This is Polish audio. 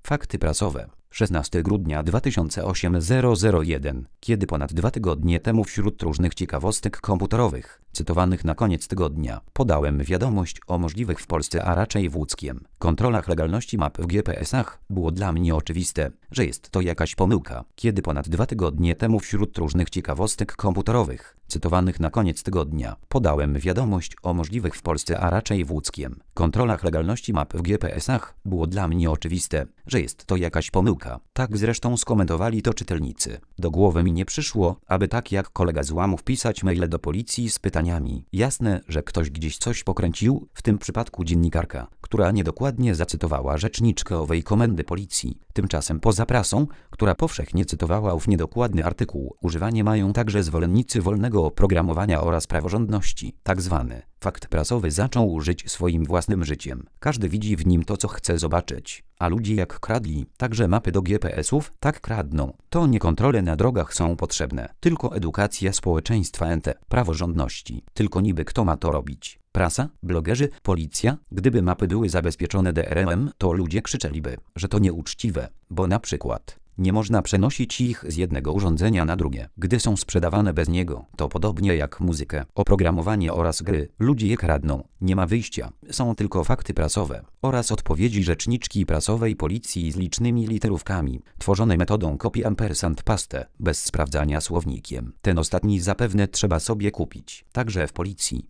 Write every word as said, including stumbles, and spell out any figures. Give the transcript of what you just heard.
Fakty prasowe. szesnastego grudnia dwa tysiące osiemnastego. Kiedy ponad dwa tygodnie temu wśród różnych ciekawostek komputerowych, cytowanych na koniec tygodnia, podałem wiadomość o możliwych w Polsce, a raczej w łódzkiem, kontrolach legalności map w G P S-ach, było dla mnie oczywiste, że jest to jakaś pomyłka. Kiedy ponad dwa tygodnie temu wśród różnych ciekawostek komputerowych, cytowanych na koniec tygodnia, podałem wiadomość o możliwych w Polsce, a raczej w łódzkiem, kontrolach legalności map w G P S-ach, było dla mnie oczywiste, że jest to jakaś pomyłka. Tak zresztą skomentowali to czytelnicy. Do głowy mi nie przyszło, aby tak jak kolega z łamów pisać maile do policji z pytaniami. Jasne, że ktoś gdzieś coś pokręcił, w tym przypadku dziennikarka, która niedokładnie zacytowała rzeczniczkę owej komendy policji. Tymczasem poza prasą, która powszechnie cytowała ów niedokładny artykuł, używanie mają także zwolennicy wolnego oprogramowania oraz praworządności. Tak zwany fakt prasowy zaczął żyć swoim własnym życiem. Każdy widzi w nim to, co chce zobaczyć. A ludzie jak kradli także mapy do G P S-ów, tak kradną. To nie kontrole na drogach są potrzebne, tylko edukacja społeczeństwa N T, praworządności. Tylko niby kto ma to robić? Prasa, blogerzy, policja? Gdyby mapy były zabezpieczone D R M, to ludzie krzyczeliby, że to nieuczciwe, bo na przykład nie można przenosić ich z jednego urządzenia na drugie, gdy są sprzedawane bez niego. To podobnie jak muzykę, oprogramowanie oraz gry. Ludzie je kradną. Nie ma wyjścia. Są tylko fakty prasowe oraz odpowiedzi rzeczniczki prasowej policji z licznymi literówkami, tworzone metodą copy ampersand paste, bez sprawdzania słownikiem. Ten ostatni zapewne trzeba sobie kupić, także w policji.